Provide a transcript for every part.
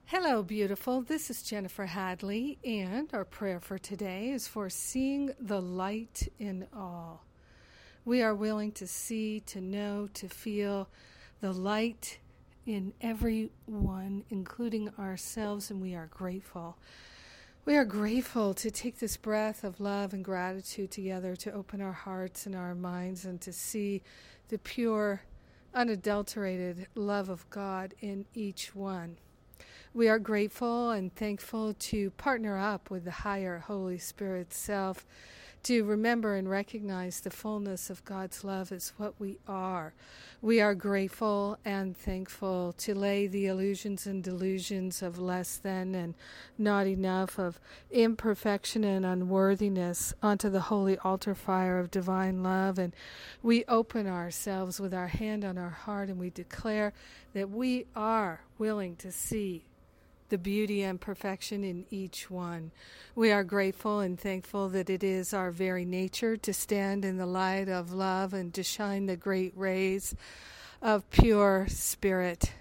Hello, beautiful. This is Jennifer Hadley, and our prayer for today is for seeing the light in all. We are willing to see, to know, to feel the light in everyone, including ourselves, and we are grateful. We are grateful to take this breath of love and gratitude together, to open our hearts and our minds and to see the pure, unadulterated love of God in each one. We are grateful and thankful to partner up with the higher Holy Spirit self, to remember and recognize the fullness of God's love is what we are. We are grateful and thankful to lay the illusions and delusions of less than and not enough, of imperfection and unworthiness onto the holy altar fire of divine love. And we open ourselves with our hand on our heart and we declare that we are willing to see the beauty and perfection in each one. We are grateful and thankful that it is our very nature to stand in the light of love and to shine the great rays of pure spirit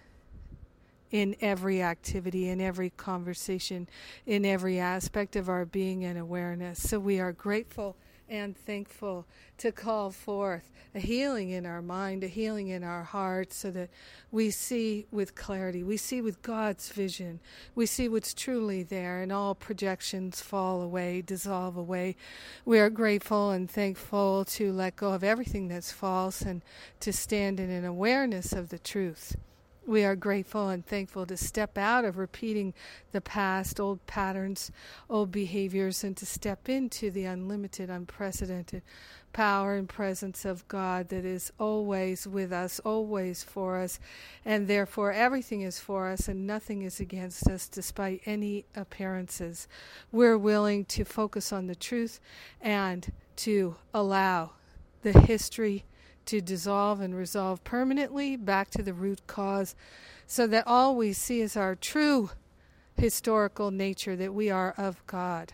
in every activity, in every conversation, in every aspect of our being and awareness. So we are grateful and thankful to call forth a healing in our mind, a healing in our heart, so that we see with clarity, we see with God's vision, we see what's truly there, and all projections fall away, dissolve away. We are grateful and thankful to let go of everything that's false and to stand in an awareness of the truth. We are grateful and thankful to step out of repeating the past, old patterns, old behaviors, and to step into the unlimited, unprecedented power and presence of God that is always with us, always for us, and therefore everything is for us and nothing is against us despite any appearances. We're willing to focus on the truth and to allow the history to dissolve and resolve permanently back to the root cause, so that all we see is our true historical nature, that we are of God.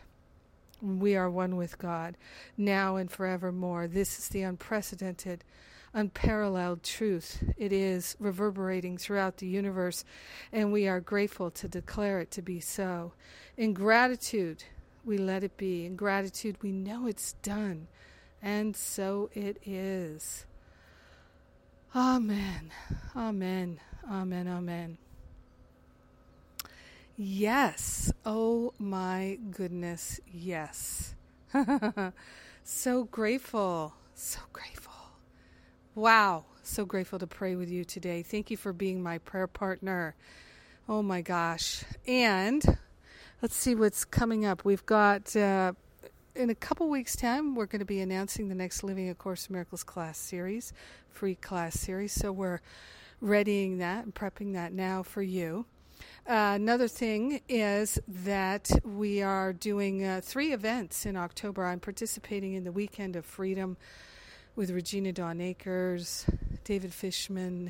We are one with God, now and forevermore. This is the unprecedented, unparalleled truth. It is reverberating throughout the universe, and we are grateful to declare it to be so. In gratitude, we let it be. In gratitude, we know it's done, and so it is. Amen. Amen. Amen. Amen. Yes. Oh my goodness. Yes. So grateful. So grateful. Wow. So grateful to pray with you today. Thank you for being my prayer partner. Oh my gosh. And let's see what's coming up. We've got in a couple weeks' time, we're going to be announcing the next Living A Course in Miracles class series, free class series. So we're readying that and prepping that now for you. Another thing is that we are doing 3 events in October. I'm participating in the Weekend of Freedom with Regina Dawn Akers, David Fishman,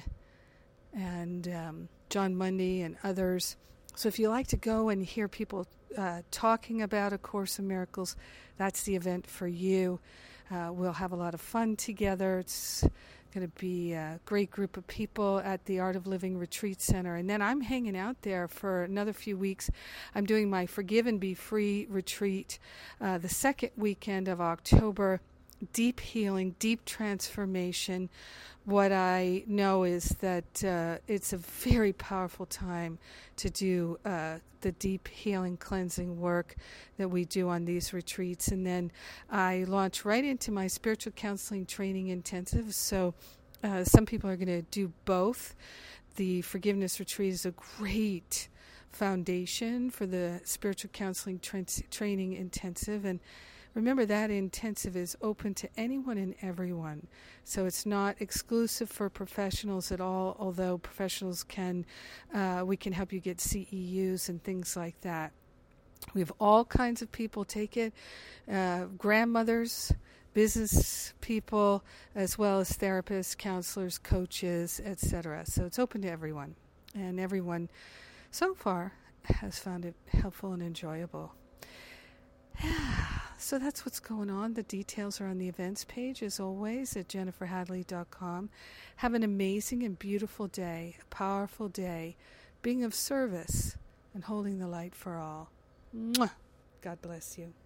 and John Mundy and others. So if you like to go and hear people talking about A Course in Miracles, that's the event for you. We'll have a lot of fun together. It's going to be a great group of people at the Art of Living Retreat Center. And then I'm hanging out there for another few weeks. I'm doing my Forgive and Be Free retreat the second weekend of October. Deep healing, deep transformation. What I know is that it's a very powerful time to do the deep healing, cleansing work that we do on these retreats. And then I launch right into my spiritual counseling training intensive. So some people are going to do both. The forgiveness retreat is a great foundation for the spiritual counseling training intensive. And remember, that intensive is open to anyone and everyone. So it's not exclusive for professionals at all, although professionals can, we can help you get CEUs and things like that. We have all kinds of people take it, grandmothers, business people, as well as therapists, counselors, coaches, etc. So it's open to everyone. And everyone so far has found it helpful and enjoyable. So that's what's going on. The details are on the events page, as always, at jenniferhadley.com. Have an amazing and beautiful day, a powerful day, being of service, and holding the light for all. Mwah! God bless you.